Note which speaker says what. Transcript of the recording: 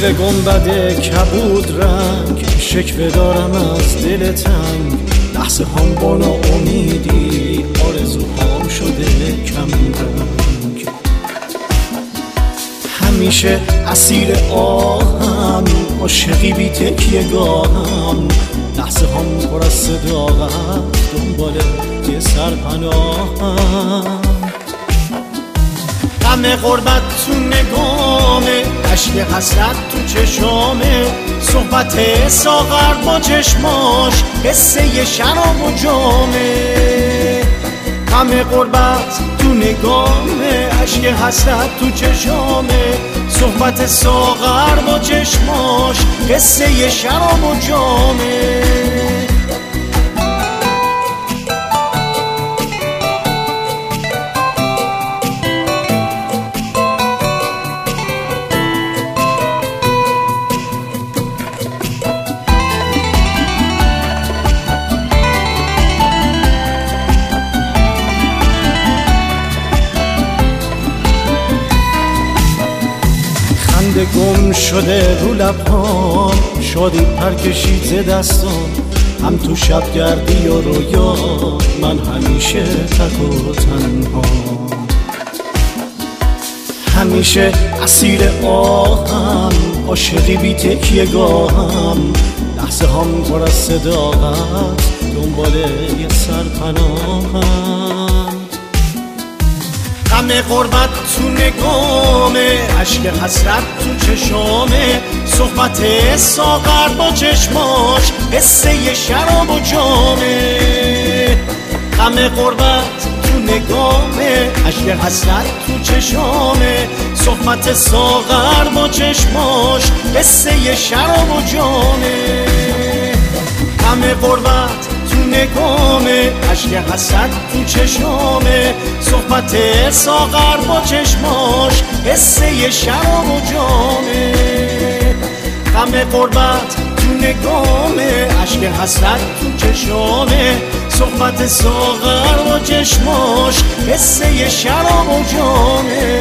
Speaker 1: مثل گنبد کبود رنگ شکوه دارم از دل تنگ، لحظه هم با ناامیدی آرزوهام شده کم رنگ. همیشه اسیر آهم، عاشقی بی تکیه گاهم، لحظه هم پر از صداقت دنبال یه سرپناهم. غم غربت تو نگامه، اشک حسرت تو چشامه، صحبت ساغر با چشماش، قصه شراب و جامه. غم غربت تو نگامه، اشک حسرت تو چشامه، صحبت ساغر با چشماش، قصه شراب و جامه. گم شده رو لبهام، شادی پر کشید ز دستام، هم تو شب گردی و رویا، من همیشه تک و تنها. همیشه اسیر آهم، عاشقی بی تکیه گاهم، لحظه هم پر از صداقت دنبال یه سرپناهم. غم غربت تو نگامه، اشک حسرت تو چشامه، صحبت ساغر با چشماش، قصه شراب و جامه. غم غربت تو نگامه، اشک حسرت تو چشامه، صحبت ساغر با چشماش، قصه شراب و جامه. غم غربت نگامه، اشک حسرت تو چشامه، صحبت ساغر با چشماش، قصه شراب و جامه. غم غربت تو نگامه، اشک حسرت تو چشامه، صحبت ساغر با چشماش، قصه شراب و جامه.